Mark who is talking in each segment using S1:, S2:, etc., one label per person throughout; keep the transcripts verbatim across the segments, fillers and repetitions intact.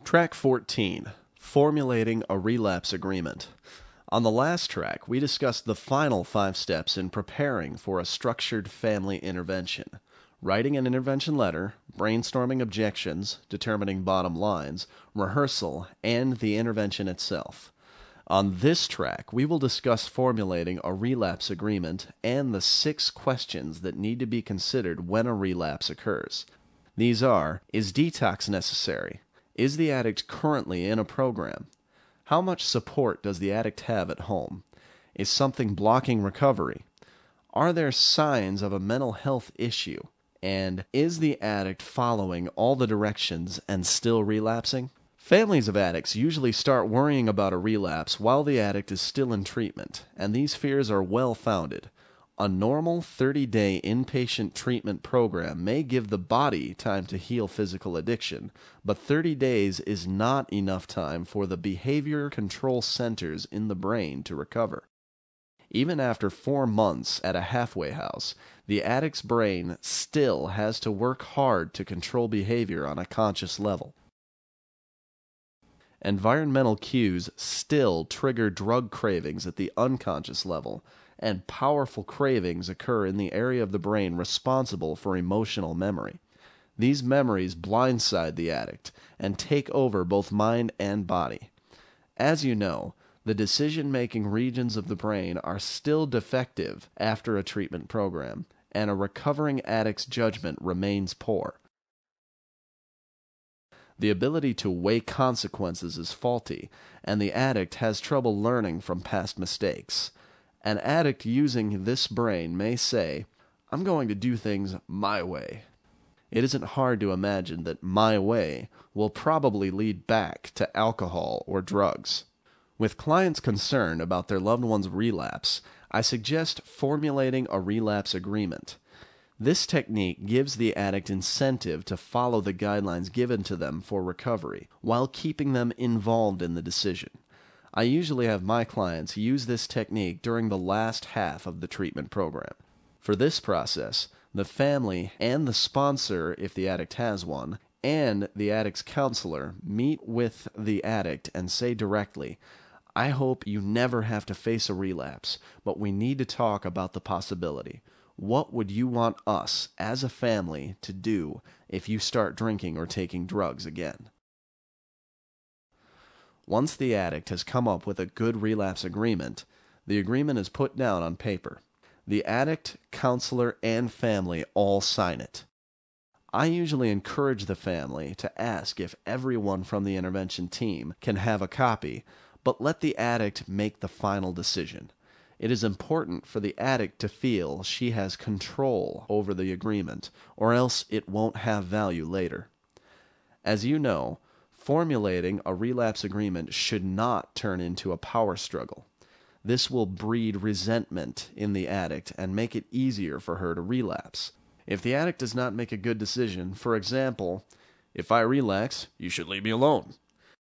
S1: Track fourteen, Formulating a Relapse Agreement. On the last track, we discussed the final five steps in preparing for a structured family intervention: writing an intervention letter, brainstorming objections, determining bottom lines, rehearsal, and the intervention itself. On this track, we will discuss formulating a relapse agreement and the six questions that need to be considered when a relapse occurs. These are: is detox necessary? Is the addict currently in a program? How much support does the addict have at home? Is something blocking recovery? Are there signs of a mental health issue? And is the addict following all the directions and still relapsing? Families of addicts usually start worrying about a relapse while the addict is still in treatment, and these fears are well-founded. A normal thirty-day inpatient treatment program may give the body time to heal physical addiction, but thirty days is not enough time for the behavior control centers in the brain to recover. Even after four months at a halfway house, the addict's brain still has to work hard to control behavior on a conscious level. Environmental cues still trigger drug cravings at the unconscious level, and powerful cravings occur in the area of the brain responsible for emotional memory. These memories blindside the addict and take over both mind and body. As you know, the decision-making regions of the brain are still defective after a treatment program, and a recovering addict's judgment remains poor. The ability to weigh consequences is faulty, and the addict has trouble learning from past mistakes. An addict using this brain may say, "I'm going to do things my way." It isn't hard to imagine that "my way" will probably lead back to alcohol or drugs. With clients concerned about their loved one's relapse, I suggest formulating a relapse agreement. This technique gives the addict incentive to follow the guidelines given to them for recovery, while keeping them involved in the decision. I usually have my clients use this technique during the last half of the treatment program. For this process, the family and the sponsor, if the addict has one, and the addict's counselor meet with the addict and say directly, "I hope you never have to face a relapse, but we need to talk about the possibility. What would you want us, as a family, to do if you start drinking or taking drugs again?" Once the addict has come up with a good relapse agreement, the agreement is put down on paper. The addict, counselor, and family all sign it. I usually encourage the family to ask if everyone from the intervention team can have a copy, but let the addict make the final decision. It is important for the addict to feel she has control over the agreement, or else it won't have value later. As you know, formulating a relapse agreement should not turn into a power struggle. This will breed resentment in the addict and make it easier for her to relapse. If the addict does not make a good decision, for example, "If I relapse, you should leave me alone,"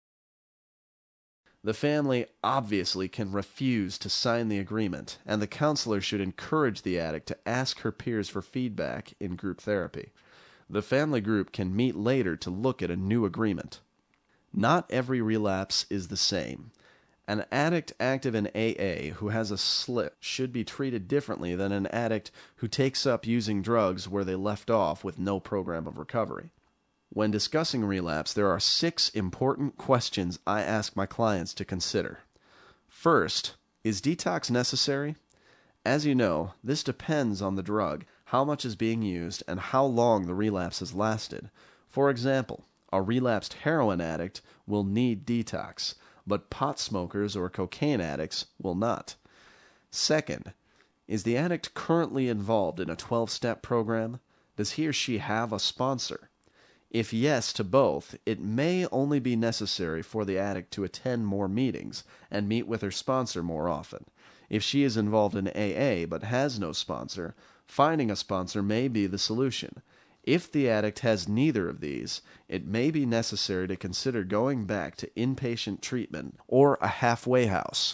S1: the family obviously can refuse to sign the agreement, and the counselor should encourage the addict to ask her peers for feedback in group therapy. The family group can meet later to look at a new agreement. Not every relapse is the same. An addict active in A A who has a slip should be treated differently than an addict who takes up using drugs where they left off with no program of recovery. When discussing relapse, there are six important questions I ask my clients to consider. First, is detox necessary? As you know, this depends on the drug, how much is being used, and how long the relapse has lasted. For example, a relapsed heroin addict will need detox, but pot smokers or cocaine addicts will not. Second, is the addict currently involved in a twelve-step program? Does he or she have a sponsor? If yes to both, it may only be necessary for the addict to attend more meetings and meet with her sponsor more often. If she is involved in A A but has no sponsor, finding a sponsor may be the solution. If the addict has neither of these, it may be necessary to consider going back to inpatient treatment or a halfway house.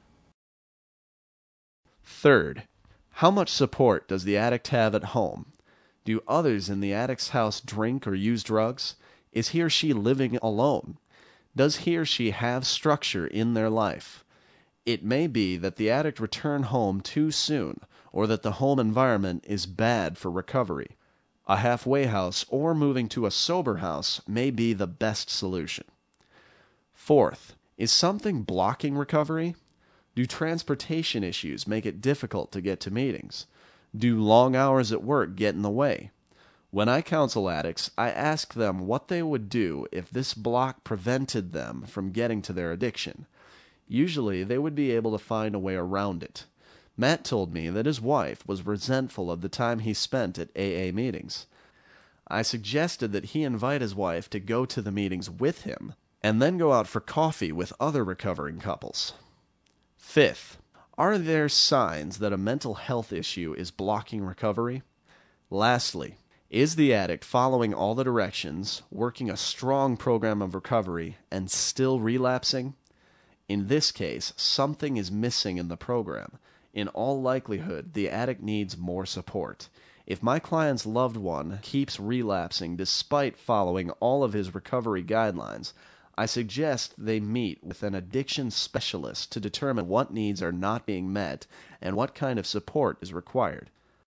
S1: Third, how much support does the addict have at home? Do others in the addict's house drink or use drugs? Is he or she living alone? Does he or she have structure in their life? It may be that the addict returned home too soon, or that the home environment is bad for recovery. A halfway house or moving to a sober house may be the best solution. Fourth, is something blocking recovery? Do transportation issues make it difficult to get to meetings? Do long hours at work get in the way? When I counsel addicts, I ask them what they would do if this block prevented them from getting to their addiction. Usually, they would be able to find a way around it. Matt told me that his wife was resentful of the time he spent at A A meetings. I suggested that he invite his wife to go to the meetings with him, and then go out for coffee with other recovering couples. Fifth, are there signs that a mental health issue is blocking recovery? Lastly, is the addict following all the directions, working a strong program of recovery, and still relapsing? In this case, something is missing in the program. In all likelihood, the addict needs more support. If my client's loved one keeps relapsing despite following all of his recovery guidelines, I suggest they meet with an addiction specialist to determine what needs are not being met and what kind of support is required.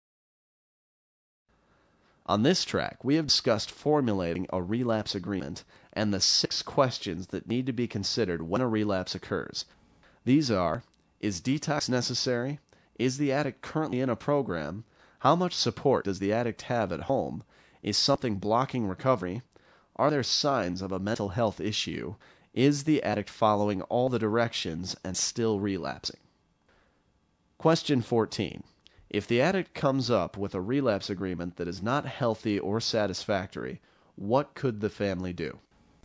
S1: On this track, we have discussed formulating a relapse agreement and the six questions that need to be considered when a relapse occurs. These are: is detox necessary? Is the addict currently in a program? How much support does the addict have at home? Is something blocking recovery? Are there signs of a mental health issue? Is the addict following all the directions and still relapsing? Question fourteen. If the addict comes up with a relapse agreement that is not healthy or satisfactory, what could the family do?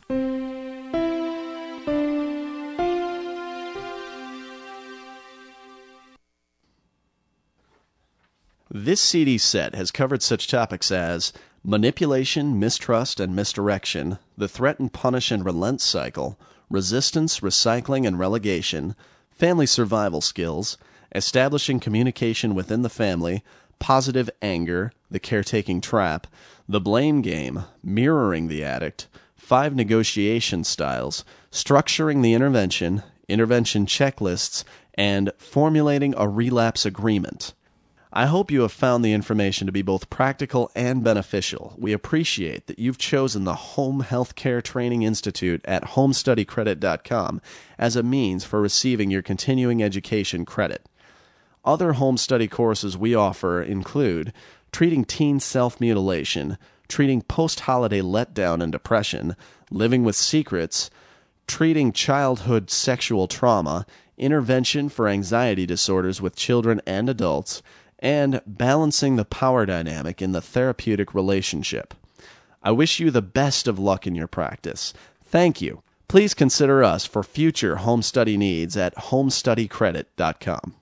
S1: This C D set has covered such topics as manipulation, mistrust, and misdirection, the threat and punish and relent cycle, resistance, recycling, and relegation, family survival skills, establishing communication within the family, positive anger, the caretaking trap, the blame game, mirroring the addict, five negotiation styles, structuring the intervention, intervention checklists, and formulating a relapse agreement. I hope you have found the information to be both practical and beneficial. We appreciate that you've chosen the Home Healthcare Training Institute at home study credit dot com as a means for receiving your continuing education credit. Other home study courses we offer include treating teen self-mutilation, treating post-holiday letdown and depression, living with secrets, treating childhood sexual trauma, intervention for anxiety disorders with children and adults, and balancing the power dynamic in the therapeutic relationship. I wish you the best of luck in your practice. Thank you. Please consider us for future home study needs at home study credit dot com.